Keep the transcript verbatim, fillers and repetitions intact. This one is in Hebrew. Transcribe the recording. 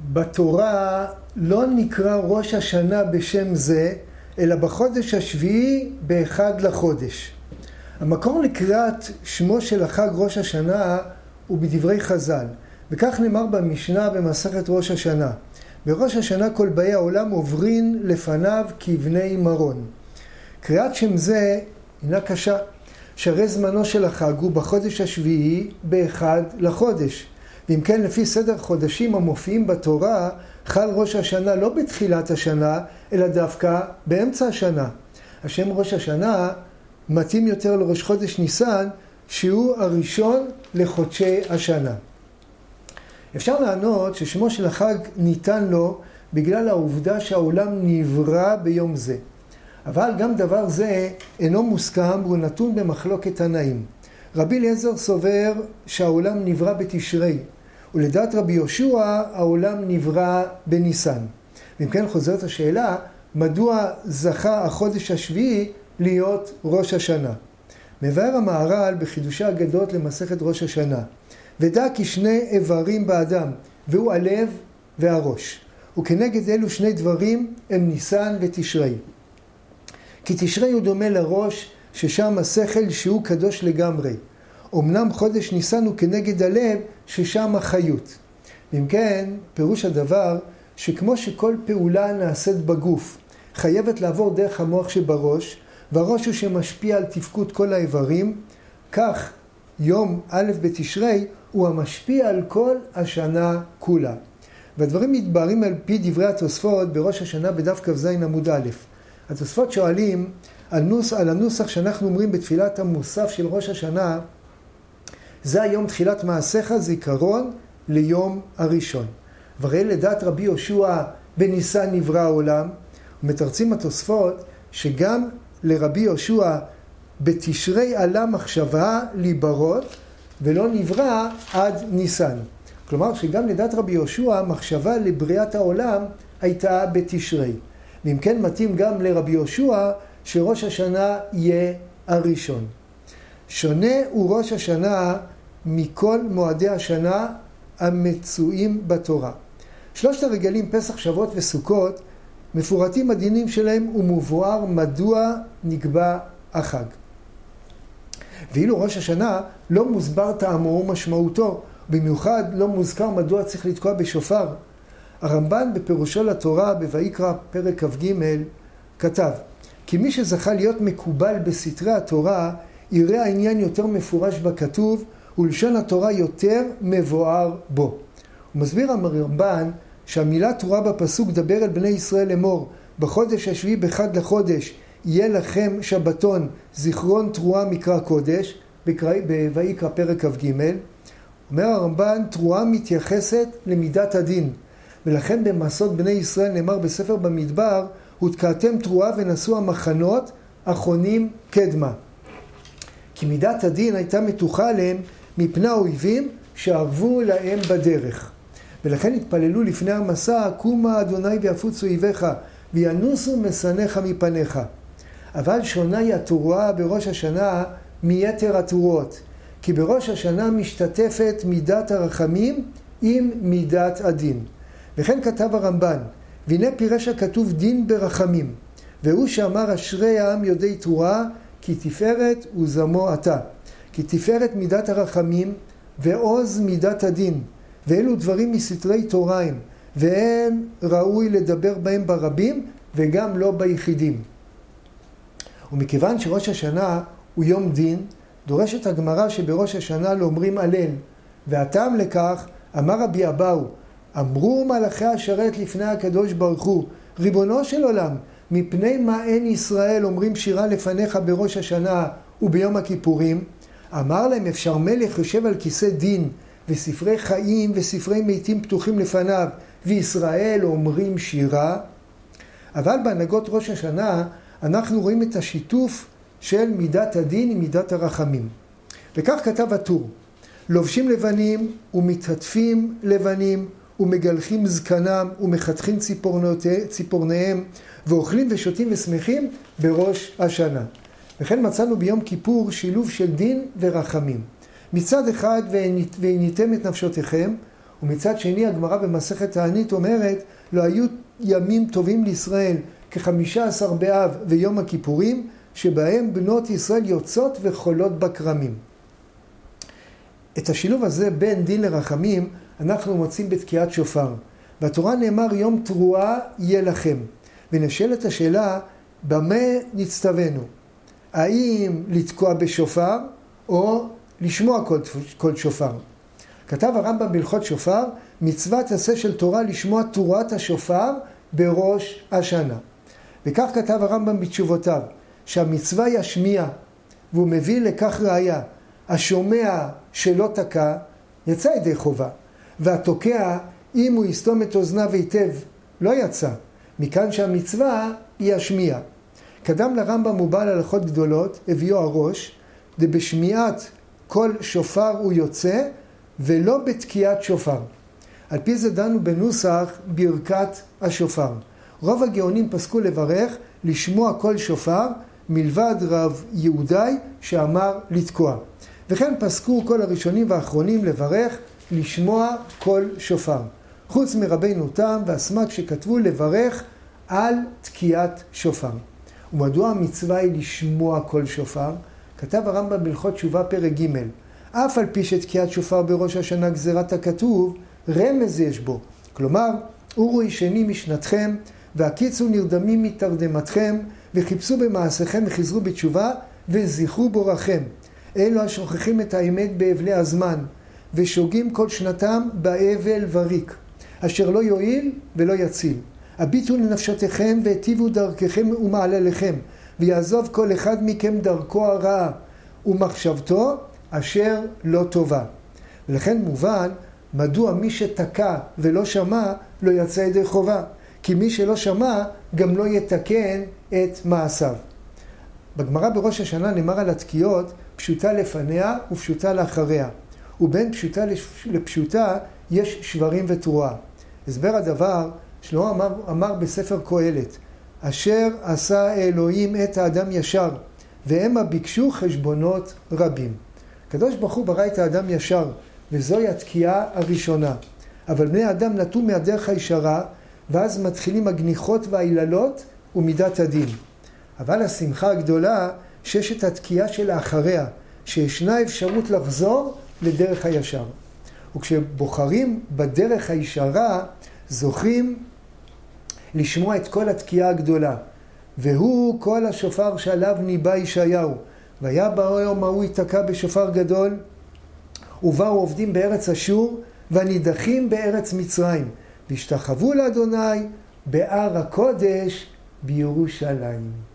בתורה לא נקרא ראש השנה בשם זה, אלא בחודש השביעי באחד לחודש. המקור לקריאת שמו של החג ראש השנה הוא בדברי חז"ל, וכך נאמר במשנה במסכת ראש השנה. בראש השנה כל באי העולם עוברין לפניו כבני מרון. קריאת שם זה הינה קשה, שהרי זמנו של החג הוא בחודש השביעי באחד לחודש. ואם כן, לפי סדר חודשים המופיעים בתורה, חל ראש השנה לא בתחילת השנה, אלא דווקא באמצע השנה. השם ראש השנה מתאים יותר לראש חודש ניסן, שהוא הראשון לחודשי השנה. אפשר לענות ששמו של החג ניתן לו בגלל העובדה שהעולם נברא ביום זה. אבל גם דבר זה אינו מוסכם והוא נתון במחלוקת תנאים. רבי אליעזר סובר שהעולם נברא בתשרי, ולדעת רבי יהושע העולם נברא בניסן. ואם כן חוזרת השאלה, מדוע זכה החודש השביעי להיות ראש השנה? מבאר המהר"ל בחידושי אגדות למסכת ראש השנה, ודע כי שני איברים באדם, והוא הלב והראש. וכנגד אלו שני דברים הם ניסן ותשרי. כי תשרי הוא דומה לראש, ששם השכל שהוא קדוש לגמרי. אמנם חודש ניסן הוא כנגד הלב, ששם החיות. אם כן, פירוש הדבר שכמו שכל פעולה נעשית בגוף, חייבת לעבור דרך המוח שבראש, והראש הוא שמשפיע על תפקוד כל האיברים, כך יום א' בתשרי הוא המשפיע על כל השנה כולה. והדברים מתבהרים על פי דברי התוספות בראש השנה בדף כ"ז עמוד א'. התוספות שואלים על, נוס, על הנוסח שאנחנו אומרים בתפילת המוסף של ראש השנה, זה היום תחילת מעשיך זיכרון ליום הראשון. והרי לדעת רבי יהושע בניסן נברא העולם, ומתרצים התוספות שגם לרבי יהושע בתשרי עלה מחשבה להיברות ולא נברא עד ניסן. כלומר שגם לדעת רבי יהושע מחשבה לבריאת העולם הייתה בתשרי. ואם כן מתאים גם לרבי יהושע שראש השנה יהיה הראשון. שונה הוא ראש השנה מכל מועדי השנה המצויים בתורה. שלושת הרגלים פסח, שבועות וסוכות מפורטים הדינים שלהם ומבואר מדוע נקבע החג. ואילו ראש השנה לא מוסבר טעמו ומשמעותו, במיוחד לא מוזכר מדוע צריך לתקוע בשופר. הרמב"ן בפירושו לתורה בויקרא פרק כ"ג כתב כי מי שזכה להיות מקובל בסתרי התורה יראה העניין יותר מפורש בכתוב ולשון התורה יותר מבואר בו. הוא מסביר הרמב"ן שהמילה תורה בפסוק דבר אל בני ישראל לאמור בחודש השביעי באחד לחודש יהיה לכם שבתון זיכרון תרועה מקרא קודש בויקרא פרק כ"ג. אומר הרמב"ן תרועה מתייחסת למידת הדין, ולכן במעשות בני ישראל נאמר בספר במדבר ותקעתם תרועה ונסו המחנות אחרונים קדמה. כי מידת הדין הייתה מתוחה עליהם מפני האויבים שערבו להם בדרך. ולכן התפללו לפני המסע קומה אדוני ויפוצו אויביך וינוסו משנאיך מפניך. אבל שונה היא התרועה בראש השנה מיתר התרועות, כי בראש השנה משתתפת מידת הרחמים עם מידת הדין. וכן כתב הרמב"ן, והנה פירש הכתוב דין ברחמים, והוא שאמר אשרי העם יודעי תרועה, כי תפארת וזמו אתה. כי תפארת מידת הרחמים ועוז מידת הדין, ואלו דברים מסתרי תוריים, ואין ראוי לדבר בהם ברבים וגם לא ביחידים. ומכיוון שראש השנה הוא יום דין, דורשת הגמרא שבראש השנה לא אומרים הלל, והטעם לכך אמר רבי אבאו, אמרו מלאכי השרת לפני הקדוש ברוך הוא, ריבונו של עולם, מפני מה אין ישראל אומרים שירה לפניך בראש השנה וביום הכיפורים? אמר להם אפשר מלך יושב על כיסא דין וספרי חיים וספרי מתים פתוחים לפניו וישראל אומרים שירה? אבל בהנהגות ראש השנה אנחנו רואים את השיתוף של מידת הדין עם מידת הרחמים. וכך כתב הטור, לובשים לבנים ומתעטפים לבנים ומגלחים זקנם ומחתכים ציפורניהם ואוכלים ושותים ושמחים בראש השנה. וכן מצאנו ביום כיפור שילוב של דין ורחמים. מצד אחד והניתם את נפשותיכם ומצד שני הגמרא במסכת תענית אומרת, לא היו ימים טובים לישראל כחמישה עשר באב ויום הכיפורים, שבהם בנות ישראל יוצאות וחולות בכרמים. את השילוב הזה בין דין לרחמים אנחנו מוצאים בתקיעת שופר. בתורה נאמר יום תרועה יהיה לכם. ונשאלת השאלה, במה נצטווינו? האם לתקוע בשופר או לשמוע כל, כל שופר? כתב הרמב"ם בהלכות שופר, מצוות עשה של תורה לשמוע תרועת השופר בראש השנה. וכך כתב הרמב"ם בתשובותיו, שהמצווה היא השמיע, והוא מביא לכך ראיה. השומע שלא תקע, יצא ידי חובה. והתוקע, אם הוא יסתום את אוזניו היטב, לא יצא. מכאן שהמצווה היא השמיע. קדם לרמב"ם הוא בעל הלכות גדולות, הביאו הראש, ובשמיעת כל שופר הוא יוצא, ולא בתקיעת שופר. על פי זה דנו בנוסח ברכת השופר. רוב הגאונים פסקו לברך, לשמוע כל שופר, מלבד רב יהודאי שאמר לתקוע. וכן פסקו כל הראשונים והאחרונים לברך, לשמוע כל שופר. חוץ מרבינו תם והסמ"ק שכתבו לברך על תקיעת שופר. ומדוע המצווה היא לשמוע כל שופר? כתב הרמב"ם בהלכות תשובה פרק ג', אף על פי שתקיעת שופר בראש השנה גזירת הכתוב, רמז יש בו. כלומר, אורו ישנים משנתכם, והקיצו נרדמים מתרדמתכם, וחיפשו במעשיכם וחזרו בתשובה, וזכרו בורכם. אלו השוכחים את האמת באבלי הזמן, ושוגים כל שנתם באבל וריק, אשר לא יועיל ולא יציל. הביטו לנפשותיכם והטיבו דרככם ומעלליכם, ויעזוב כל אחד מכם דרכו הרעה, ומחשבתו אשר לא טובה. ולכן מובן, מדוע מי שתקע ולא שמע לא יצא ידי חובה, כי מי שלא שמע גם לא יתקן את מעשיו. בגמרא בראש השנה נאמר על התקיעות, פשוטה לפניה ופשוטה לאחריה. ובין פשוטה לפשוטה יש שברים ותרועה. הסבר הדבר, שלמה אמר, אמר בספר קהלת, אשר עשה אלוהים את האדם ישר, והמה ביקשו חשבונות רבים. הקדוש ברוך הוא ברא את האדם ישר, וזוהי התקיעה הראשונה. אבל בני האדם נטו מהדרך הישרה, ואז מתחילים הגניחות והעיללות ומידת הדין. אבל השמחה הגדולה שיש את התקיעה שלאחריה, שישנה אפשרות לחזור לדרך הישר. וכשבוחרים בדרך הישרה, זוכים לשמוע את כל התקיעה הגדולה. והוא כל השופר שעליו ניבא ישעיהו. והיה ביום ההוא ייתקע בשופר גדול, ובאו עובדים בארץ אשור, והנידחים בארץ מצרים. והשתחוו לאדוני בהר הקודש בירושלים.